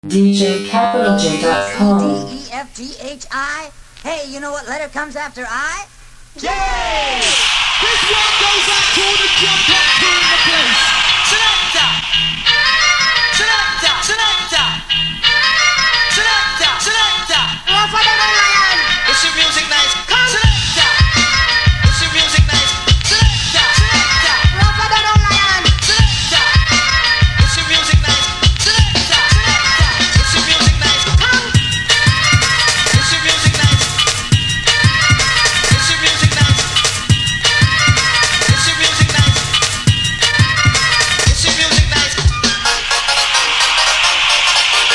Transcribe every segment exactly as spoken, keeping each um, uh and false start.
D J Capital J dot com. D E F G H I. Hey, you know what letter comes after I? J! This one goes out to all the jump up crew in the place. Selector! Selector! Selector! Selector! Selector! Rafa the Lion! Is your music nice? Come! Selector! Is your music nice? Selector! Selector! Rafa the Lion! Selector! Is your music nice? Selector! Selector! Is your music nice? Come! Is your music nice? Is your music nice? Is your music nice? Is your music nice?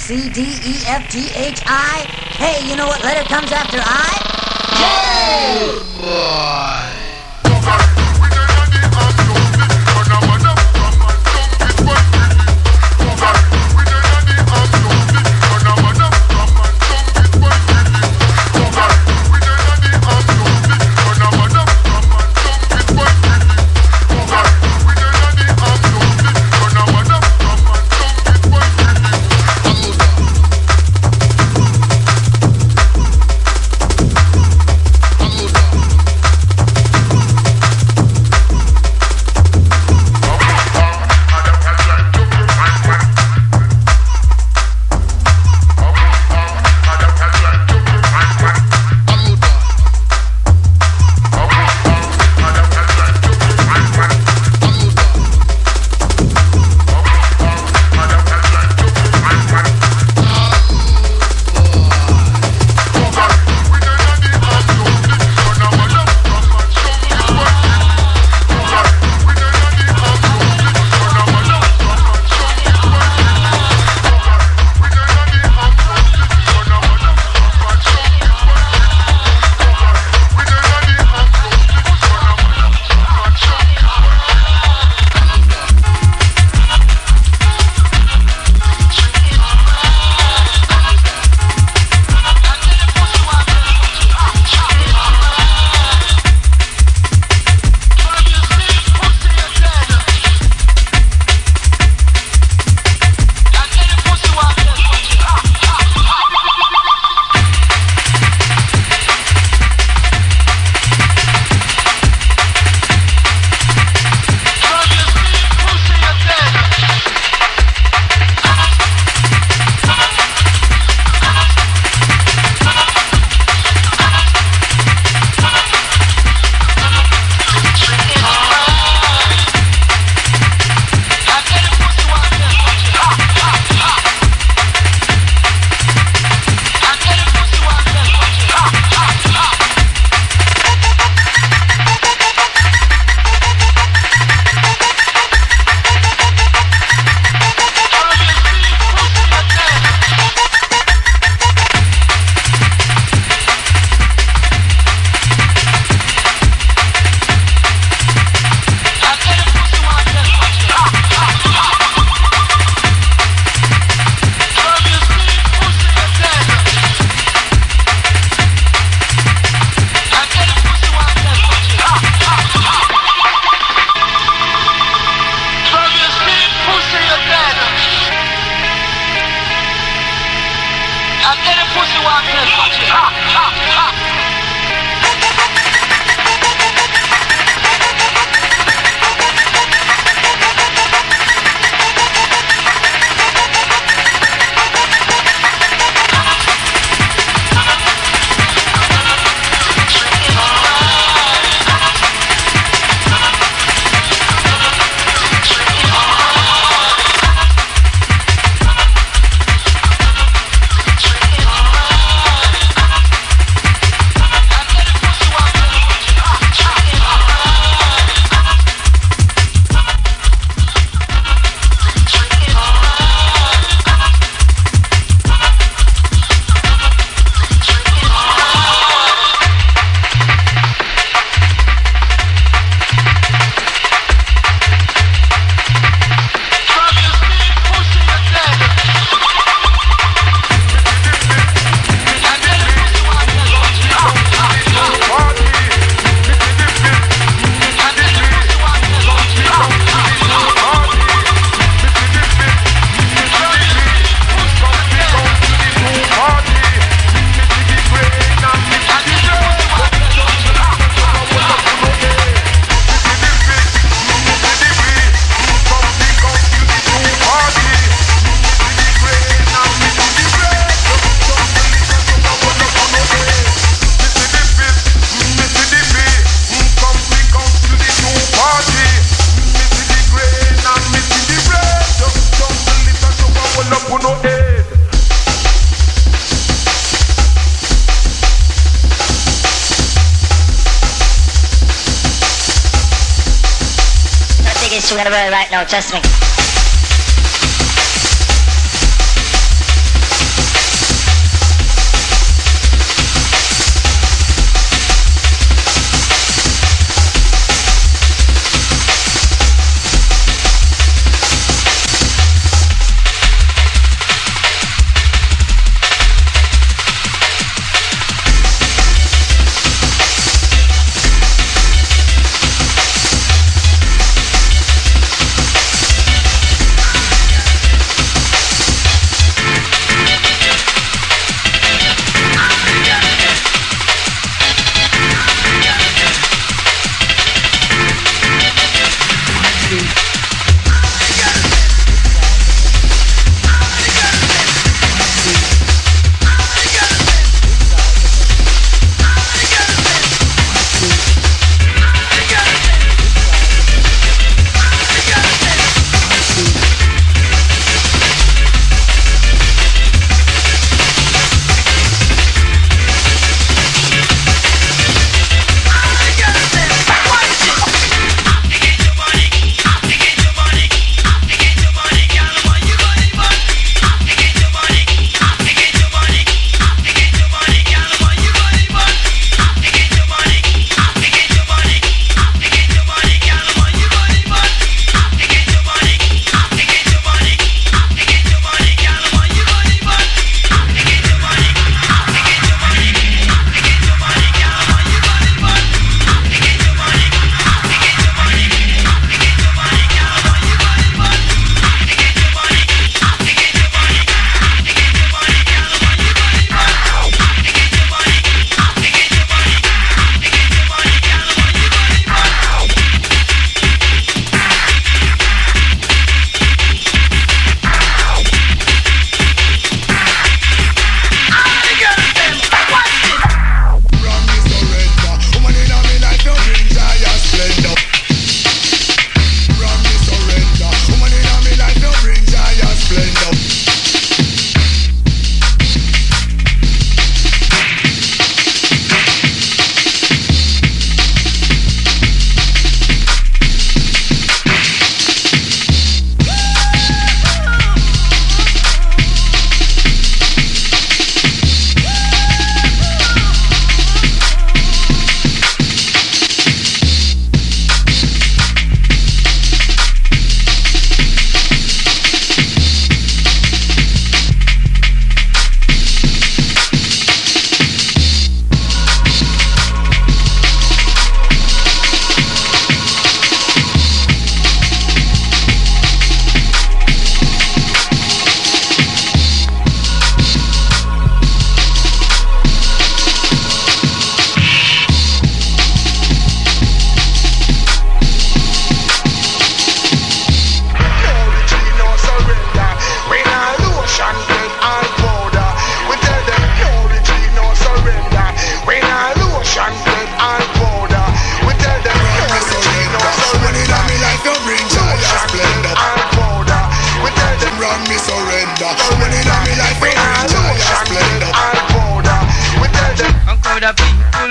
C, D, E, F, G, H, I. Hey, you know what letter comes after I? J! We're gonna really right now, trust me.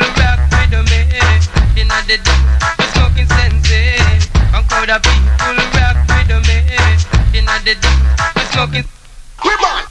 rock with me. Inna the deep, we smoking sense. A crowd of people rock with me. Inna the deep, we smoking. Come on.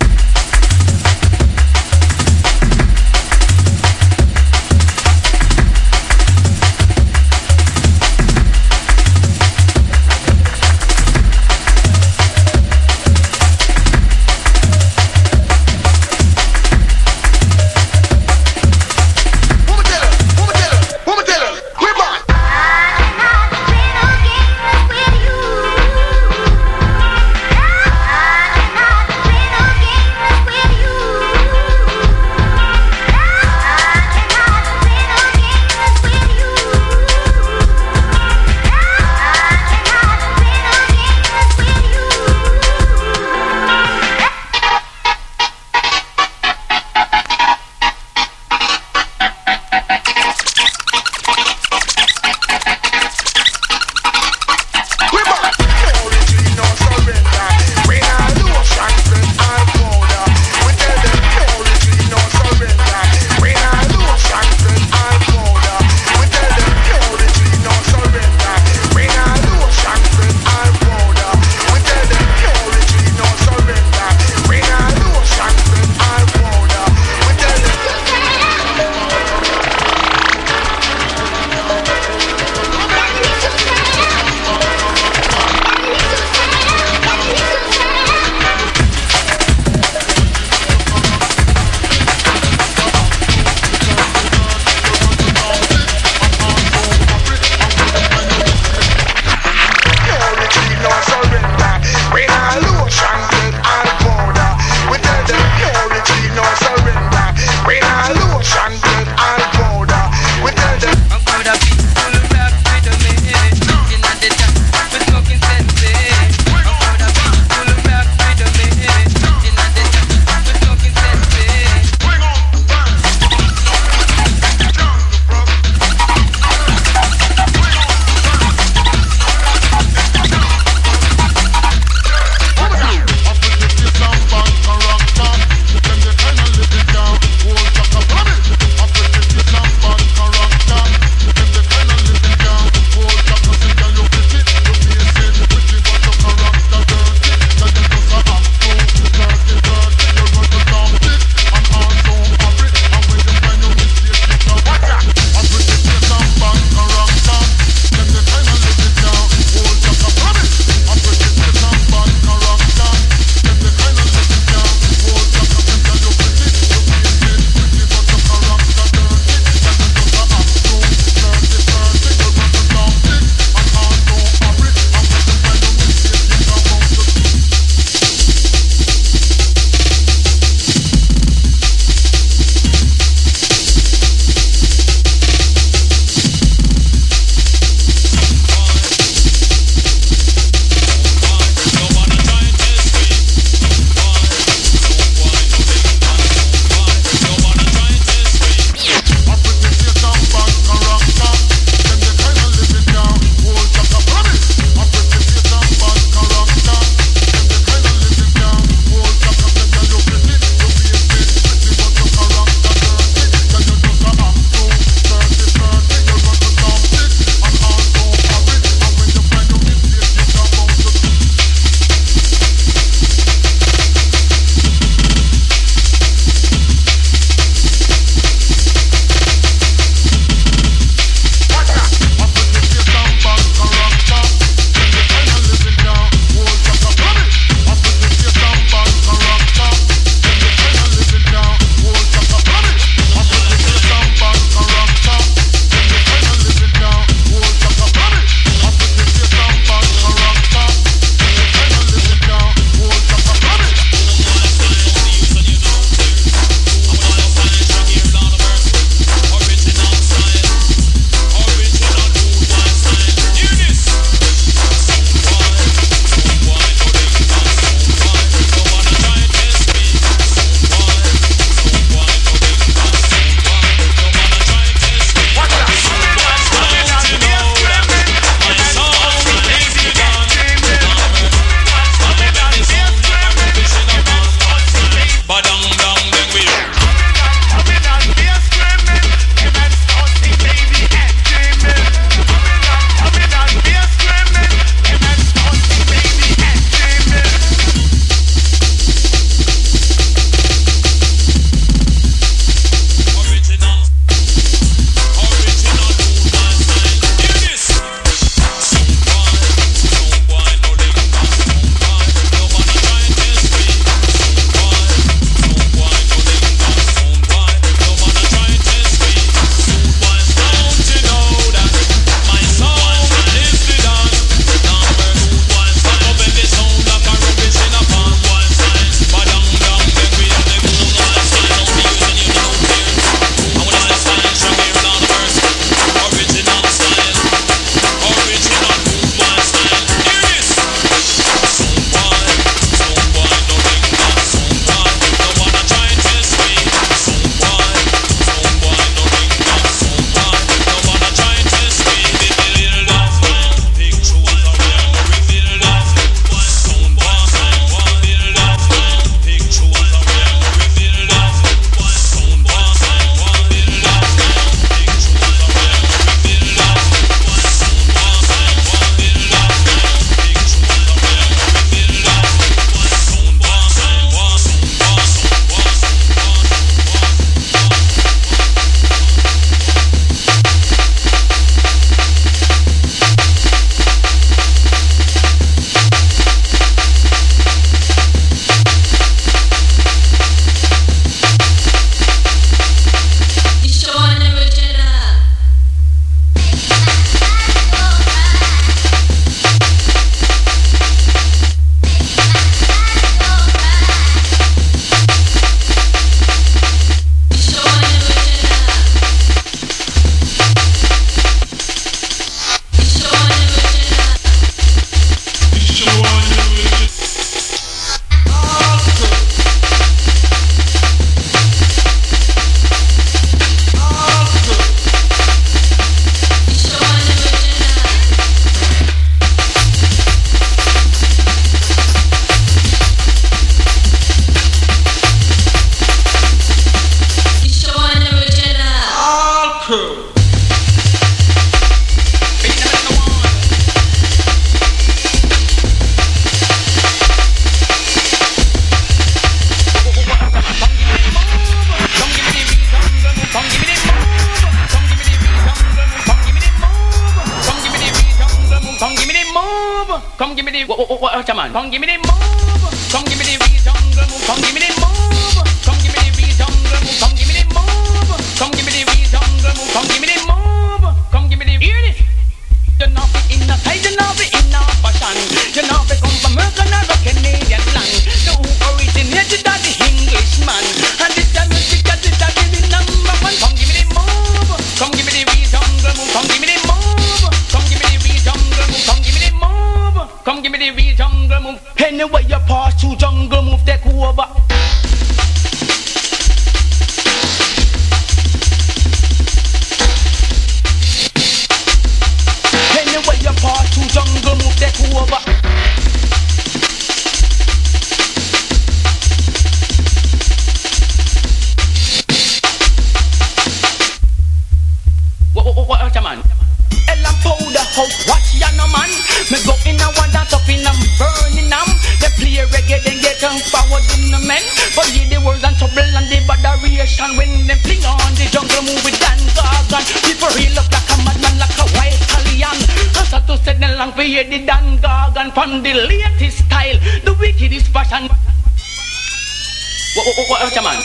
With you. Come give me the what what what man. Come give me the move. Come give me the real jungle move. Come give me the move. Come give me the real jungle move. Come give me the move. Come give me the real jungle move. Come give me the move. Come give me the hear this. You know be in a tight, you know be in a fashion. You know be come from American or Canadian land. The who originated that the Englishman. And this the music that is that is the number one. Come give me the move. Come give me the real jungle move. Come give me the move. Come give me the real jungle move. Come give me the move. Come give me the real jungle move. Anyway you pass through jungle move, take over. Anyway you pass through jungle move, take over. What what what what man? Ella powder house, watch ya no man. Me go in a one dance up in a burning them. They play reggae, then get on forward in the men. But hear the words and trouble and the botheration when they fling on the jungle move with Dan Gargan. People real up like a madman, like a white Italian. As I to say the long for hear the Dan Gargan from the latest style, the wickedest fashion. What what what what man?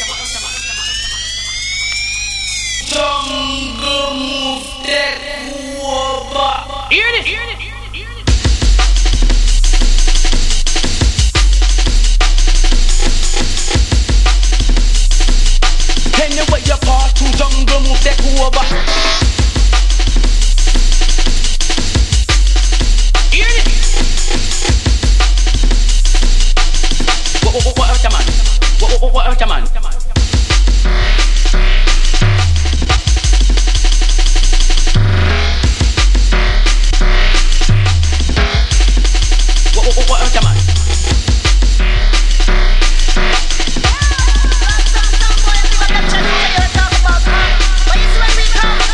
Jungle move, take over. Hear this. Hear this. Anyway you pass through jungle move, take over. Hear this. What what what what man? What what what what man? What what what what man? What you see when we come?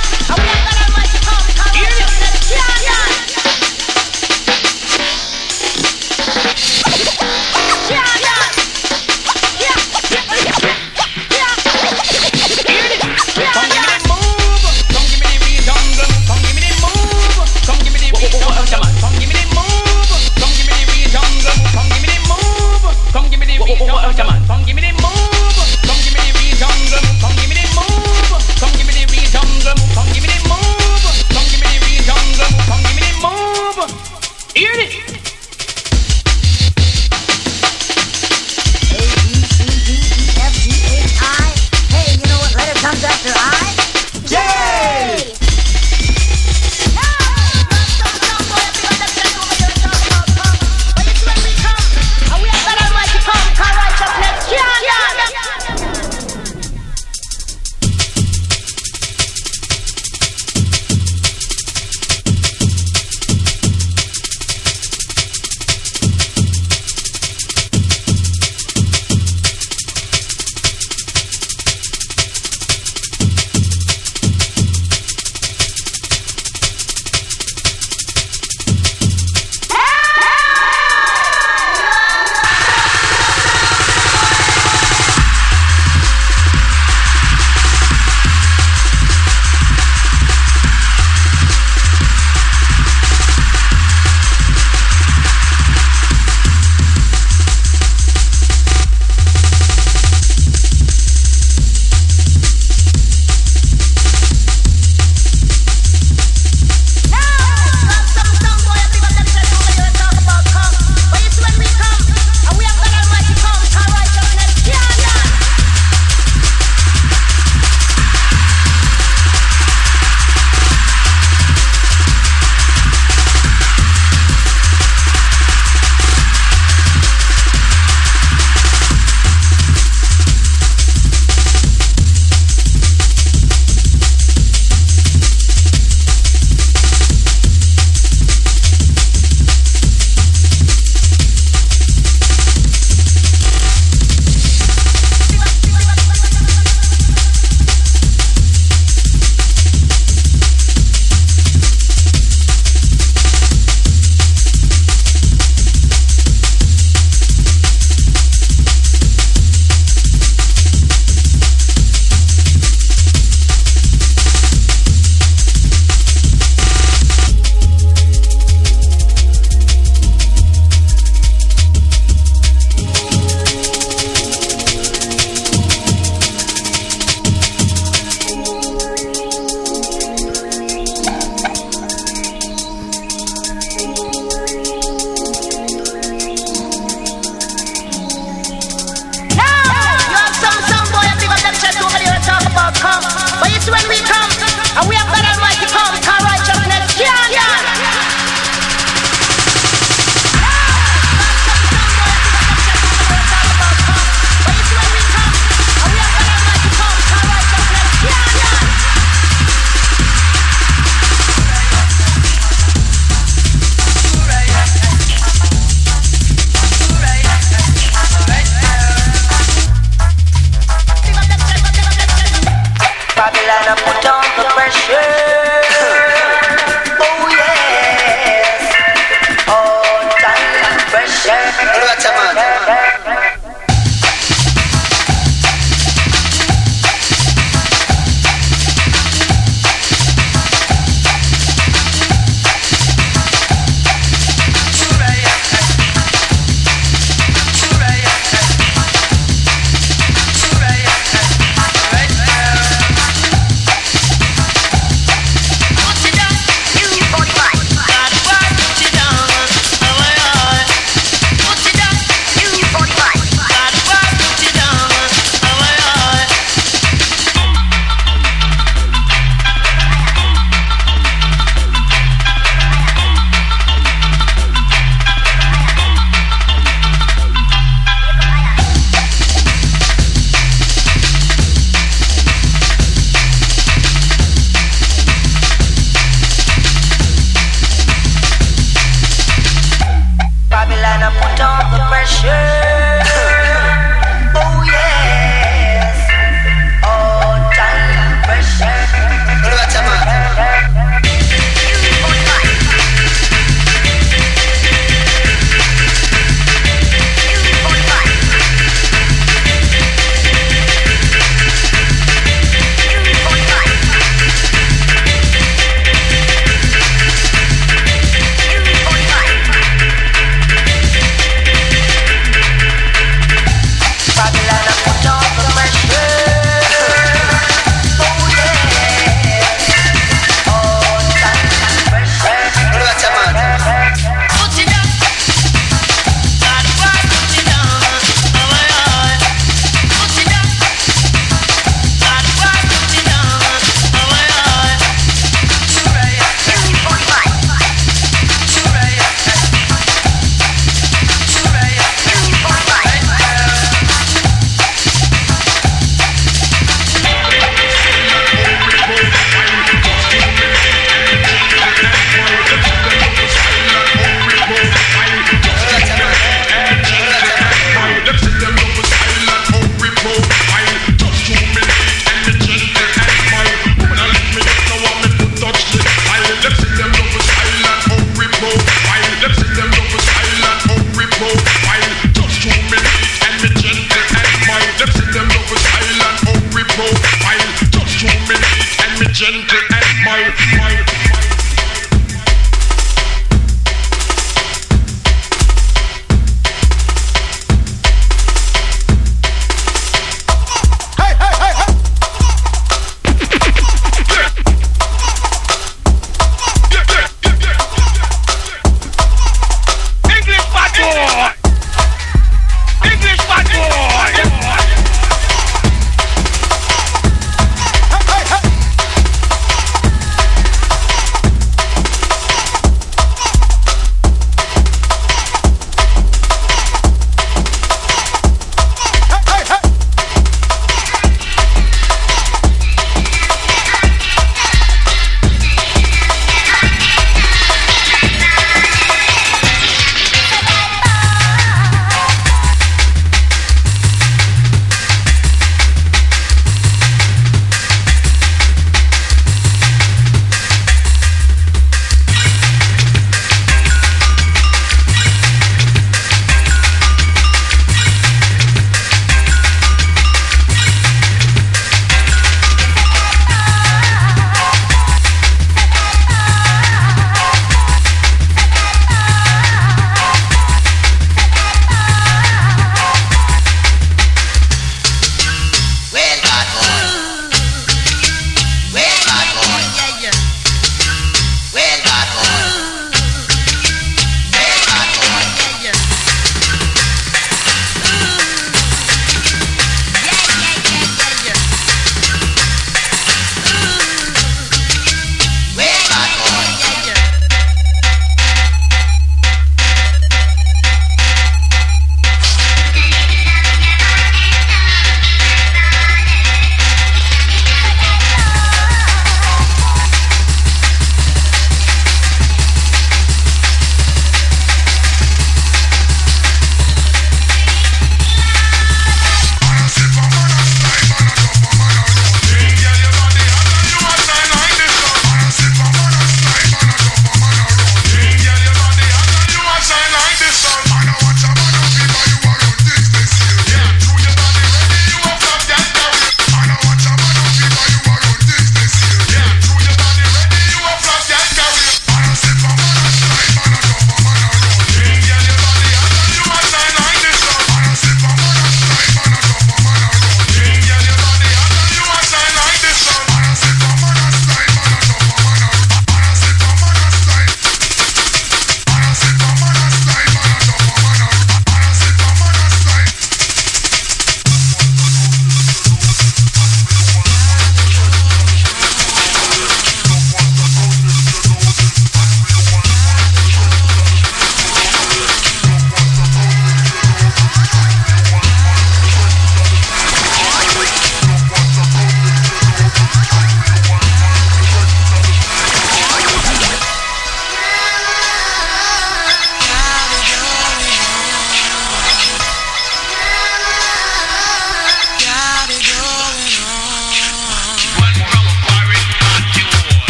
pressure. Oh yes, all time pressure. What about your man?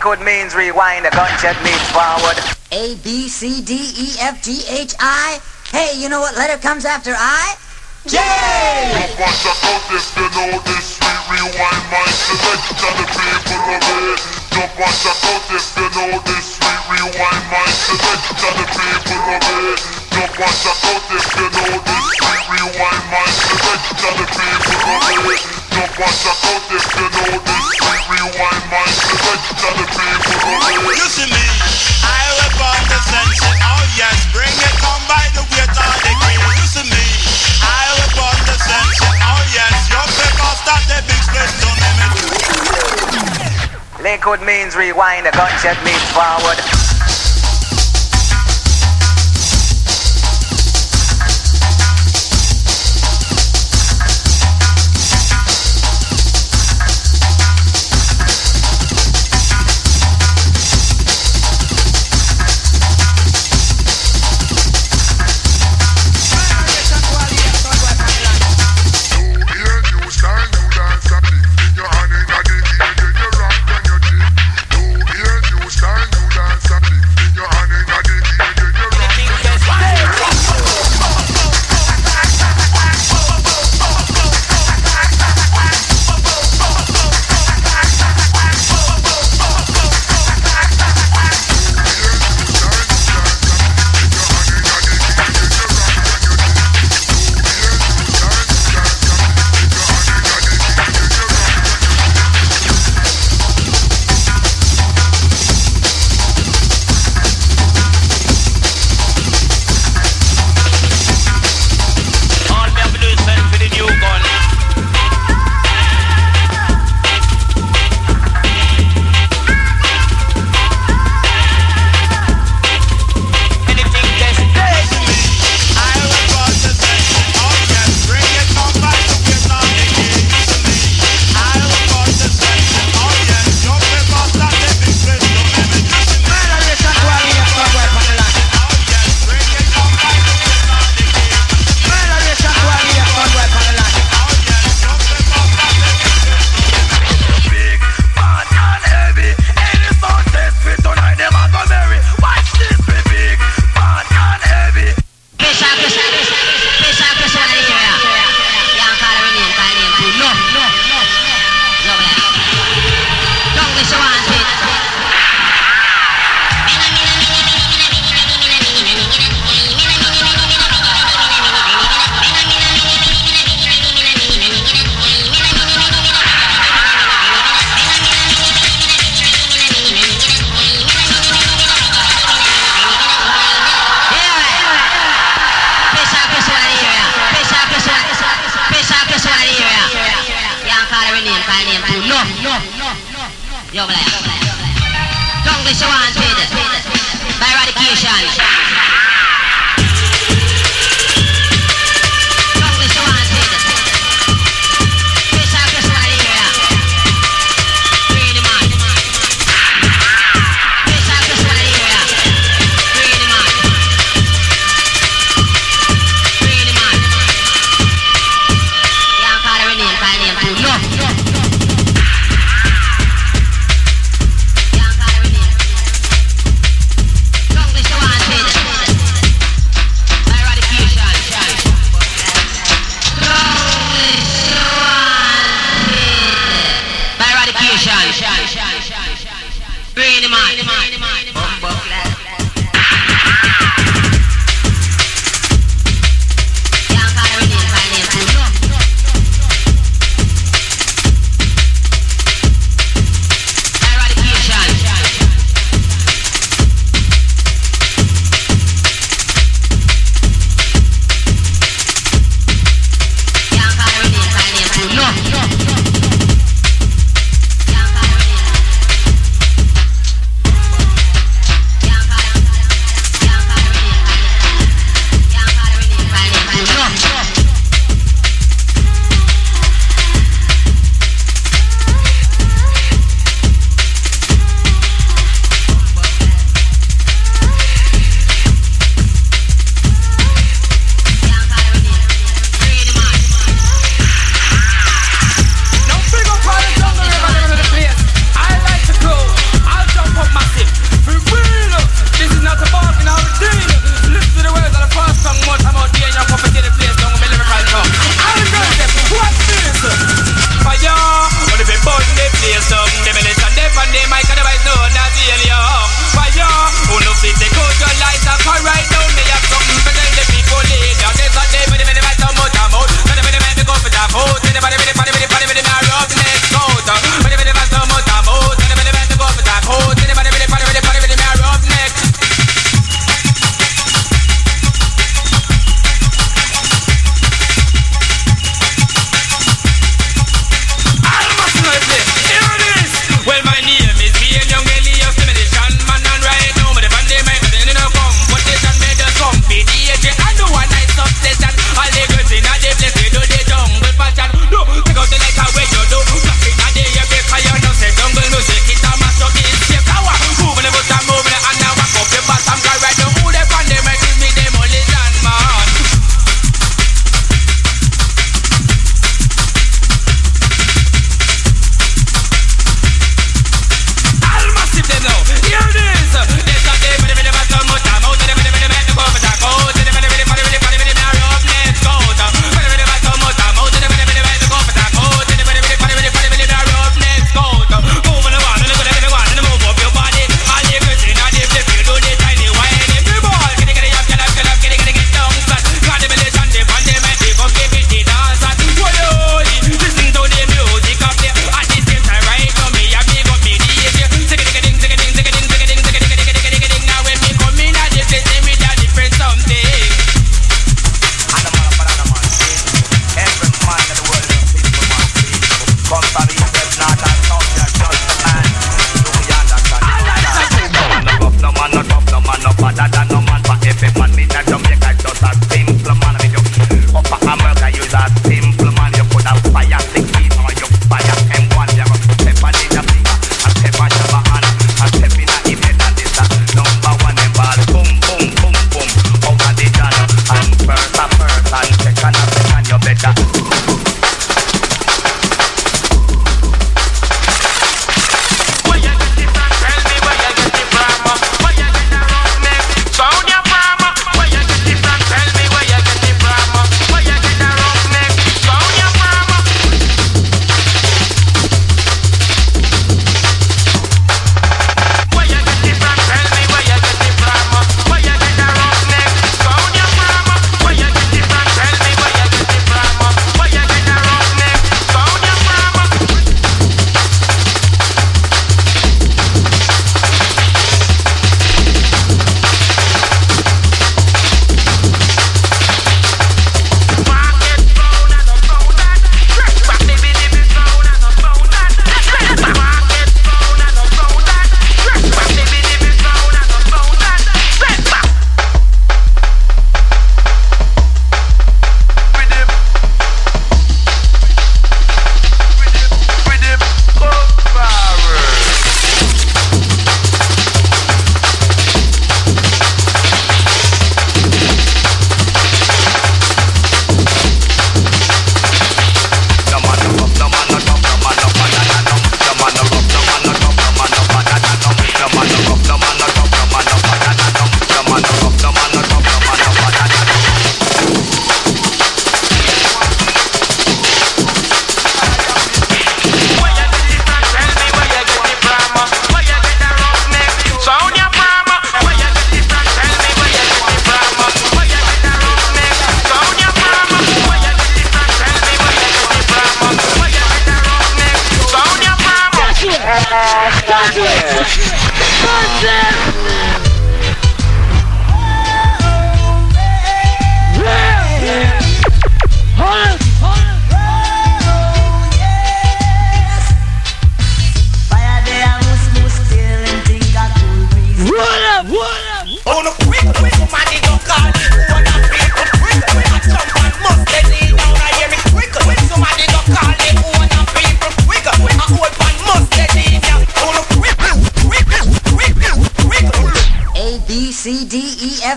Liquid means rewind, a gunshot means forward. A, B, C, D, E, F, G, H, I. Hey, you know what letter comes after I? J! Don't watch out if you know this sweet rewind my select to the people of it. Don't watch out if you know this sweet rewind my select to the people of it. Don't watch out if you know this sweet rewind my select to the people of it. Don't watch out if you know this sweet rewind my select to the people of it. You see me, I will burn the sunset. Oh yes, bring it on by the weight of the king. You see me, I will burn the sunset. Oh yes, your people start the big split to me. Liquid means rewind, a gunshot means forward. Yo, black. Jungle she wanted by eradication. Jungle she wanted. Fish out this one area. Greeny man. Fish out this one area. Greeny man. Greeny man. Yeah, I'm calling her name, calling her name too. No, no. Jungle she wanted.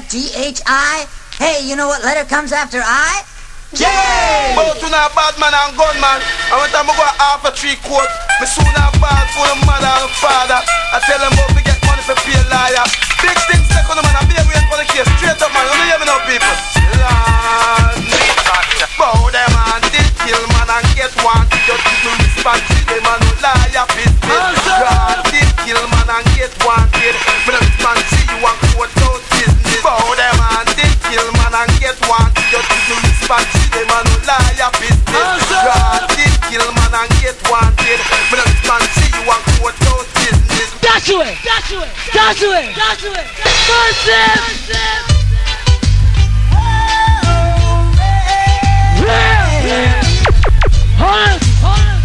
F T H I. Hey, you know what letter comes after I? J! Both to now bad man and gunman. I want them to go half a three quote. Me soon have bad for the mother and father. I tell them about to get money for pay liar. Big things second man, I be waiting for the case. Straight up man, you don't hear me now people. Lord, bow them and they kill man and get one. Just to respond to them and no liar business. God did kill man and get wanted. Me no respond to you and quote out business. Bow them and they kill man and get wanted. Just to respond to them and no liar business. God did kill man and get wanted. Me no respond to you and quote out business. That's it, that's it, that's it, that's it. Mercy. Hold on,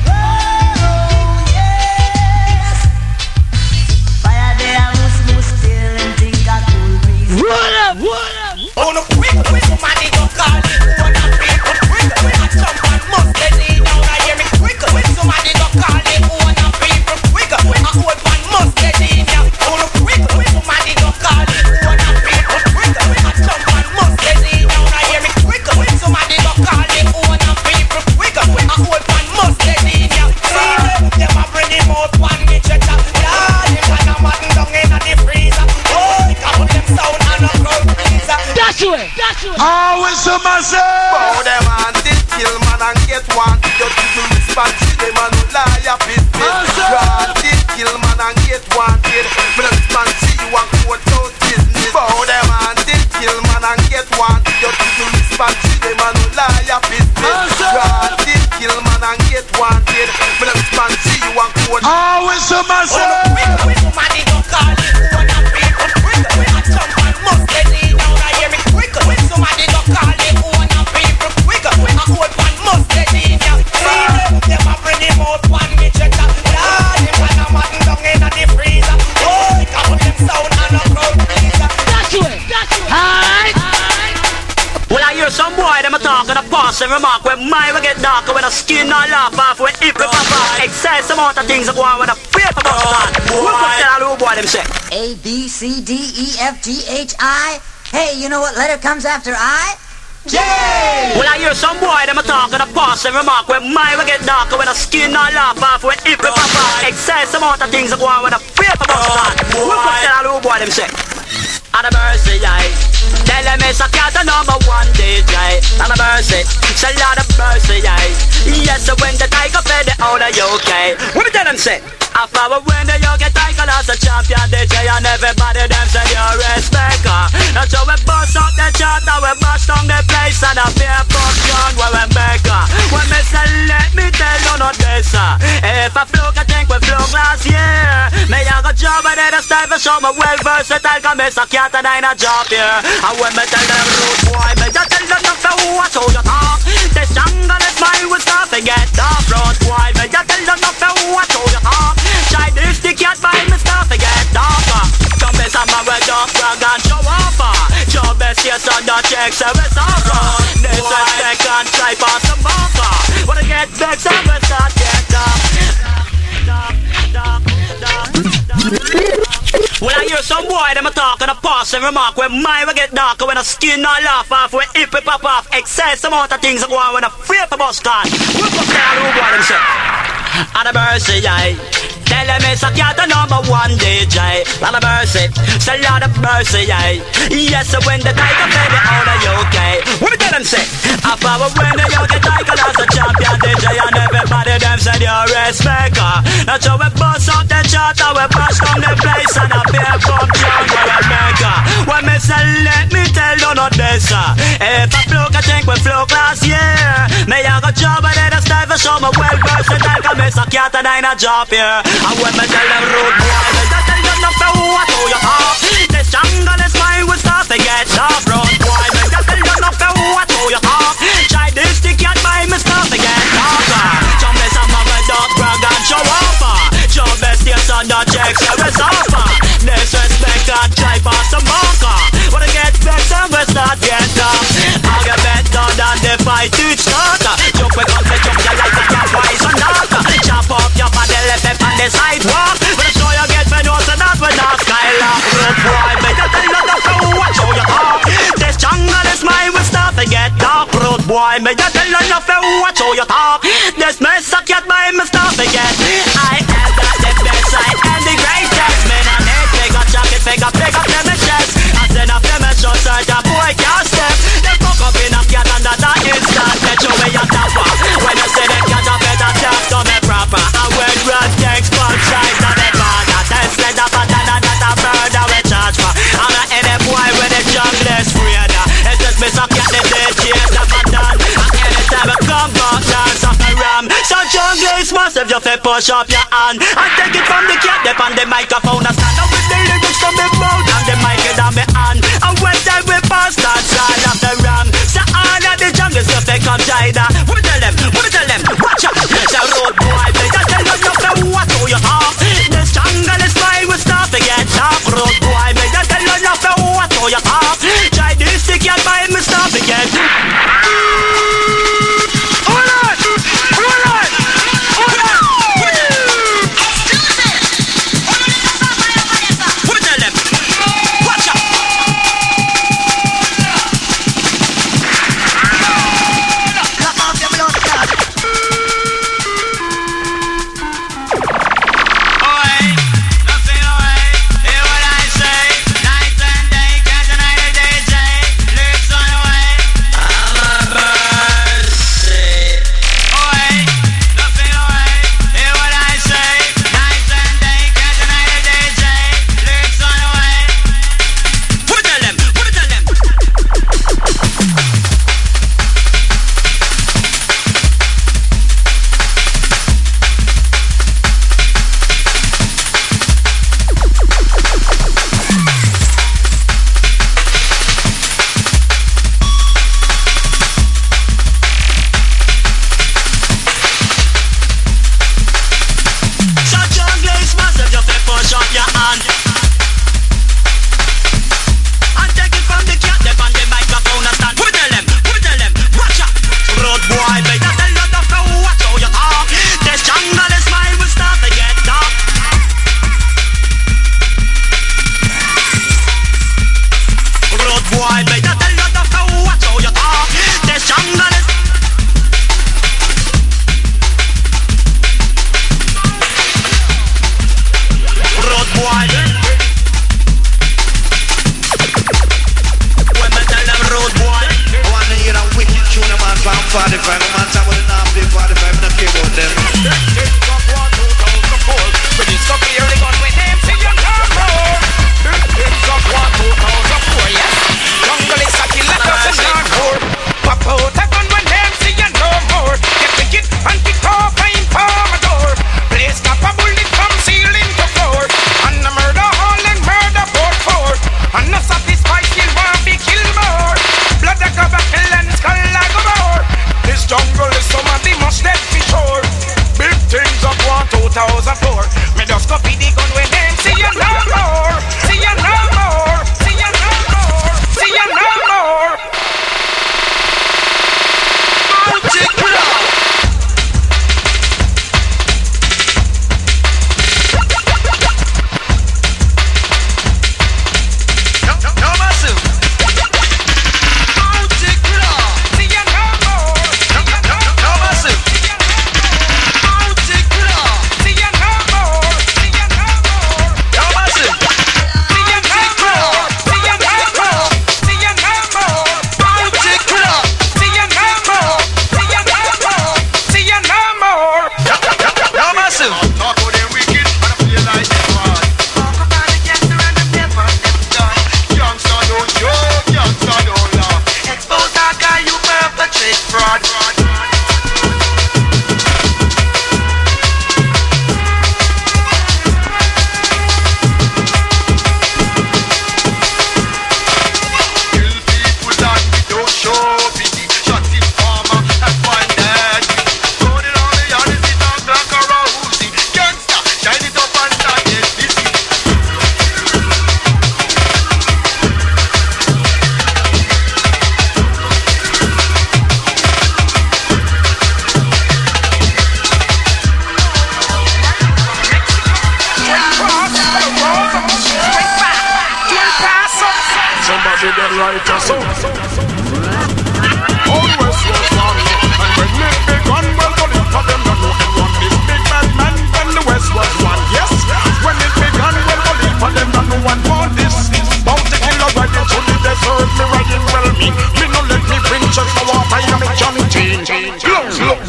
Fire there, moose moose still and think I could breathe. what up, what up? On a quick, quick, somebody go call it. One of people quick, quick, I jump and must get it down. I hear me quick, quick, somebody go call it. One of people quick, quick, I hold one must get it down. On a quick, quick, somebody go call it. One of people quick, quick, I jump and must get it down. I hear me quick, quick, somebody go call it. One of people quick, quick, I hold one must get it down. See them, them a bring him out one me check up. Yeah, them kind of mad down in the freezer. Oh, I put them sound and a crowd pleaser. That's it, that's it. Always to myself. Bow them and they kill man and get one. Just to respond to them and no liar business. God did kill man and get wanted. Me no respond to you and quote out business. Bow them and they kill man and get wanted. Just to respond to them and no liar business. God did kill man and get wanted. Me no respond to you and quote. Always to myself. Quick, quick, somebody go call it. One of people quick, quick, I jump and must get it down. I hear me quick, quick, somebody go call it. One of people quick, quick, I hold one must get it down. See them, them a bring him out one me check up. Yeah, them kind of mad down in the freezer. Oh, I put them sound and a crowd pleaser. That's it, that's it. Alright. Well, I hear some boy, them a talk and a pass and remark when mine will get darker when the skin not laugh off when it rip off. Excess amount of things that go on when the paper bust on. What could tell all boy them say? A, B, C, D, E, F, G, H, I. Hey, you know what letter comes after I? J! Well, I hear some boy, them a talk and a pass and remark when mine will get darker when the skin not laugh off when it rip off. Excess amount of things that go on when the paper bust on. What could tell all boy them say? And a mercy, I tell them it's a cat a number one D J. And a mercy, it's a lot of mercy, I yes, so when the tiger fed the out of U K. What me tell them say? After when the you get tiger as a champion D J and everybody them say you're respect her. That's how we bust up the chart and we bash down the place and a beer fuck young where we make her. When me say let me tell you not this, uh. If I flow, I think we flow last year. Me I got job and then I style for show me well versatile cause me so can't deny a job here. And when me tell them rude boy, me just tell them nothing who I told you talk. The jungle is mine will start to get dark. Rude boy, me just tell them nothing who I told you talk. Try this, the cat by me start to get darker. Some best I'm a red dog, brag and show off. Job best yes on the check, so it's over. This is second, try for some marker. When I get back, so we start get dark. Dark, dark, dark, dark. Well, I hear some boy, them a talk and a pass and remark when mine will get darker when the skin not laugh off, when hip it pop off. Excess amount of things that go on when the paper bust on. What the hell who boy them say? And a mercy, I tell them it's a cat a number one D J. And a mercy, it's a lot of mercy, I yes, so when the tiger fed it out of U K. What me tell them say? After when the you get tiger as a champion D J and everybody them say you're respect her. That's how we bust up the chart and we bash down the place and a beer pump young where we make her. When me say let me tell you not this, uh. If I flow, I think we flow last year. Me I got job and then I style for show me well versatile cause me so can't deny a job here. And when me tell them rude boy, me just tell them nothing who I told you talk. The jungle is mine will start to get dark. Rude boy, me just tell them nothing who I told you talk. Try this, the cat by me start to get darker. Some best I'm a red dog, brag and show off. Job best yes on the check, so it's offer. Disrespect and try for some marker. When I get better, we start get dark. I'll get better than the fight to start. Jump we come to jump you like a cat wise and not. Chop up your body left up on the sidewalk. But I'm sure you get me know so that we're not skylark. Rude boy, me just tell you the fool what show you talk. boy, me just tell you nothing. Watch how you talk. This mess I can't buy me stuff again. I am got the best, I am the greatest. Man, I need big up jacket, big up, big up them chest. I send up them short side, a boy can't step. They fuck up in a cat under the instant. Get you way on top of. When you say they cat, I better talk to me proper. I wear drug tanks, punch sides, and they bother. Test let up a dada, that a murder we charge for. I'm not any boy with a jungle freeder. It's just me suck at the dead cheers that I done. And anytime I come back, dance off the ram. So jungle is massive, you fi push up your hand. I take it from the cat, dip on the microphone. I stand up with the lyrics from the mouth and the mic is on me hand. And when time we pass that side of the ram, so all of the jungle stuff they come China. What me tell them, what me tell them, watch out. The road boy, they just tell you nothing, what do you have? The jungle is mine, we start to get tough. Road boy, they just tell you nothing, what do you have? Try this to get by me, start to get. Hold on, hold on, hold on. What me tell them, watch out. Lock off your blood clot. Oi, nothing away. Hear what I say. Night and day, catch a night and D J. Lyrics on the way. I'm a mercy. Oi, nothing away. Hear what I say. Night and day, catch a night and D J. Lyrics on the way. What me tell them, what me tell them. So jungle is massive, you fi push up your hand. And take it from the cat, dip on the microphone and stand. What me tell them, what me tell them, watch out. Road boy, they just tell you nothing, watch how you talk. This jungle is mine, we start to get dark. Road boy, they just tell you nothing, watch how you talk. This jungle is. Road boy. When me tell them road boy. I wanna hear a wicked tune, man, from forty-five. Man, time with an half forty-five, I don't care about them. This jungle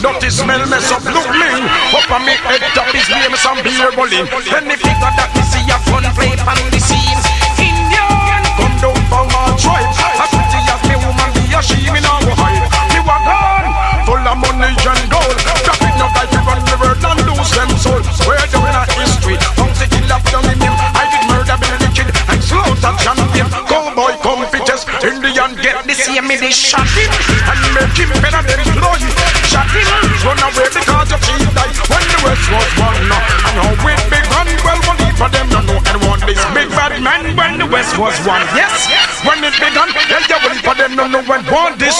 dirty smell mess up look mean. Up on me head top is name some beer bullying. Any figure that me see a fun play on the scene. Indian come down from my tribe. I pretty as me woman be a she me now go hide. Me walk on full of money and gold. Drop it now like you run the world and lose them soul. Where down in a history, bouncy kill up down in him. I did murder Billy Kid and slaughter champion. Cowboy come fittest, Indian get the same me they shot him and make him better than blood. Shot him, run away because of she died when the West was won. And how we big gun, well believe for them no know anyone this big bad man when the West was won. Yes, when it began, tell you believe for them no know when born this.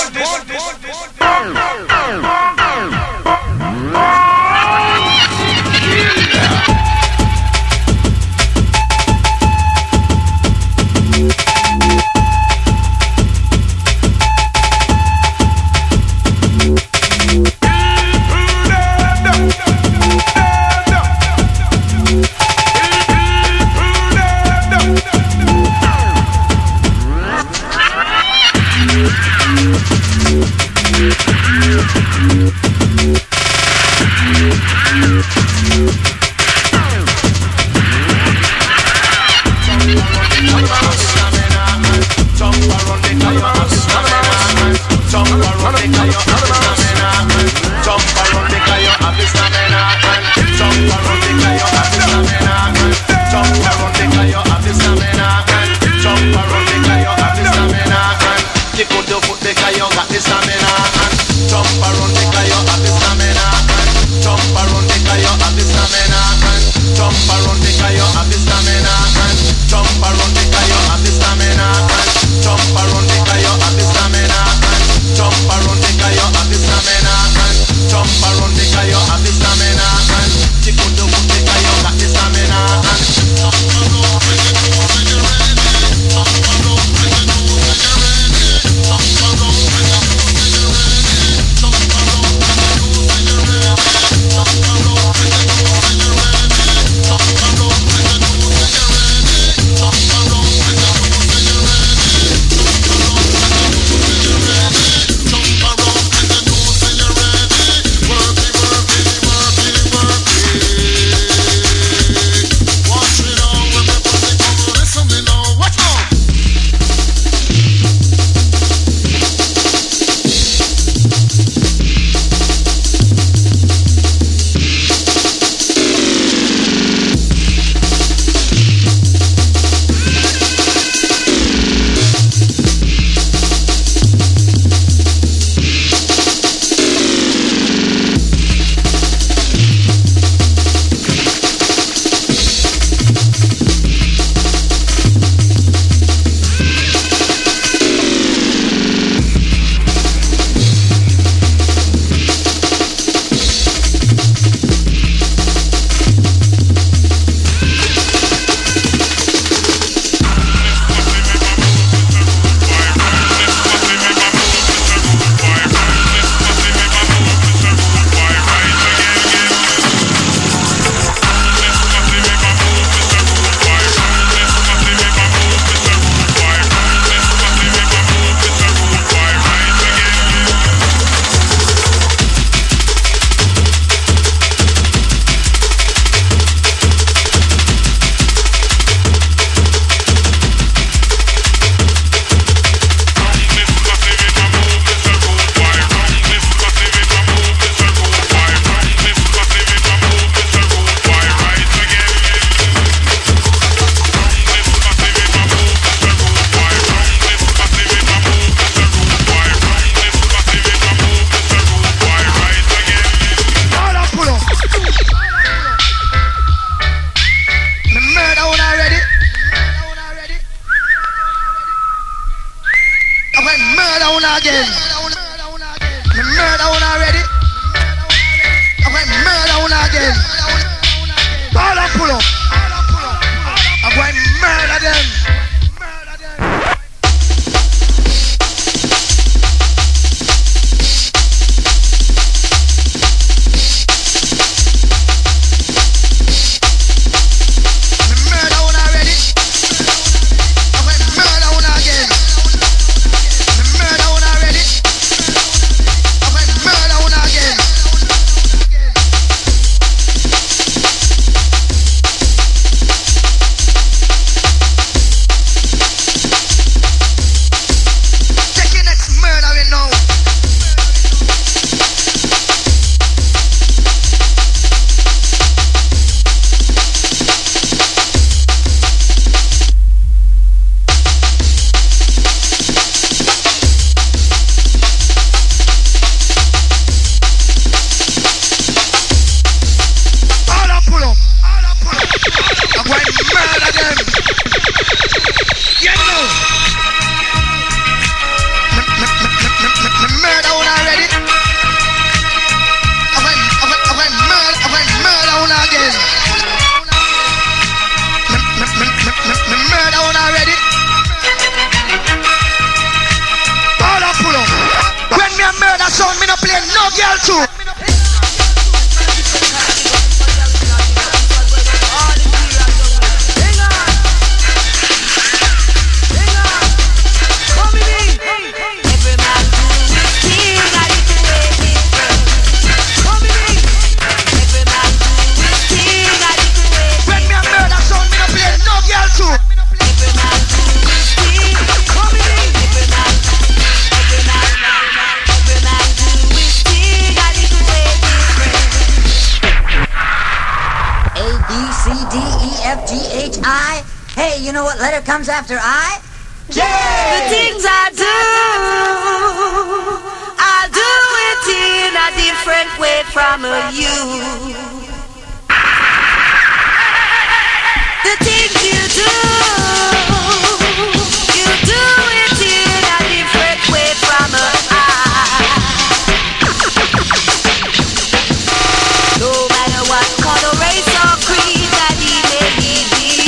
again. Me murder one already. I'm going to murder one again. All up, pull up. I'm going to murder them. sound, me no play no girl too. I. Hey, you know what letter comes after I? J! The things I do, I do it in a different way from you. The things you do, you do it in a different way from I. No matter what color, race or creed that he may be.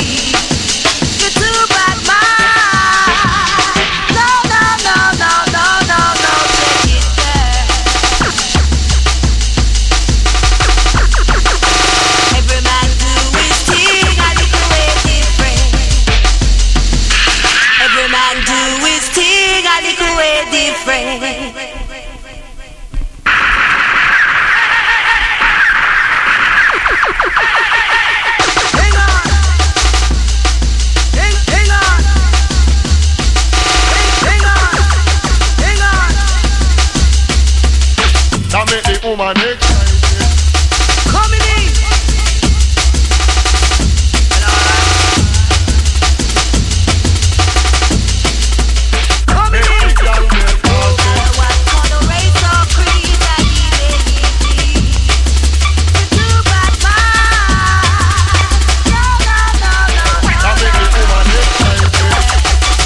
Woman excited. Coming in. Coming in. What color, race or creed that he may be. You do bad man. No, no, no, no, no. That make the woman excited.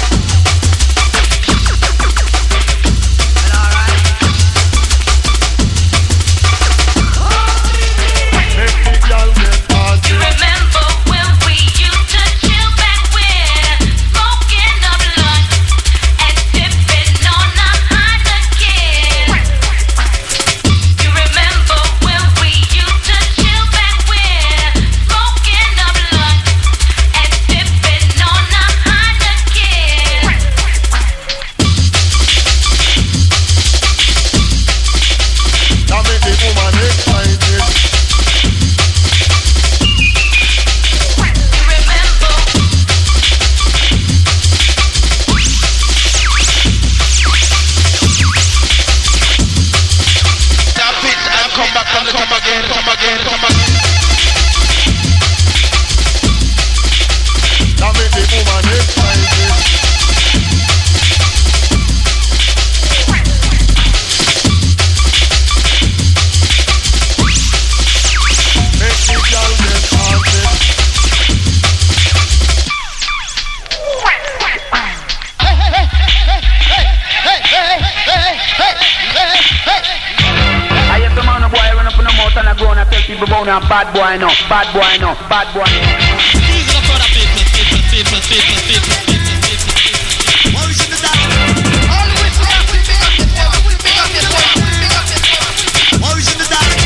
Bad boy no, bad boy no, bad boy no. These are for the people, people, people, people, people, people, people, people. What we should have done? Always pick up, pick up yourself, pick up yourself, pick up yourself. What we should have done?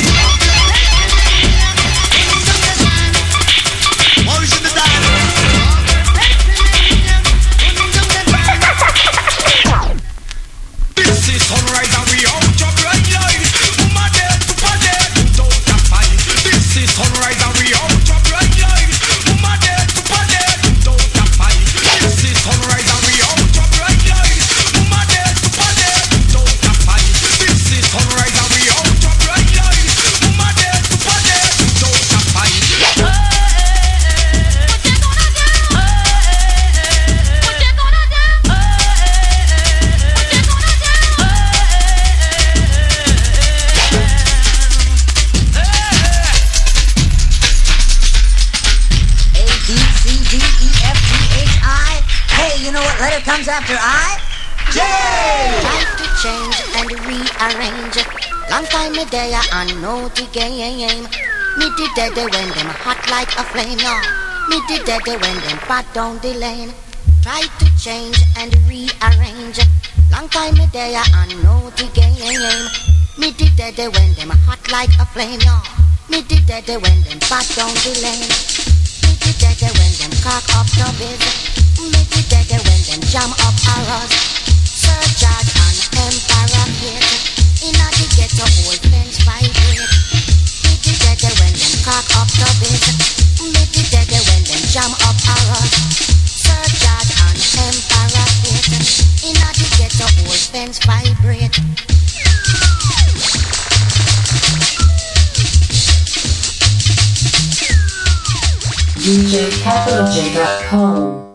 What we should have done? This is sunrise and we out your bright light. Woman dead, woman dead, without a fight. This is sunrise and we out your bright light. Woman dead, woman dead, without a fight. This is sunrise and we out your bright light. Woman dead, woman dead, without a fight. This is sunrise and we out your bright light. Woman dead, woman dead, without a fight. You know what letter comes after I? J! Try to change and rearrange. Long time me there and know the game. Me did dead when them hot like a flame, yeah. Me did dead when them pat down the lane. Try to change and rearrange. Long time me there and know the game. Me did dead when them hot like a flame, y'all. Me did dead when them fat down the lane. Me did dead when them cock up the bed. Me did dead when them jam up a rust. Sir George and Emperor Kate. Inna the ghetto old fence vibrate. Me did dead when them cock up the bed. Me did dead when them jam up a rust. Sir George and Emperor Kate. Inna the ghetto old fence vibrate. D J Capital J dot com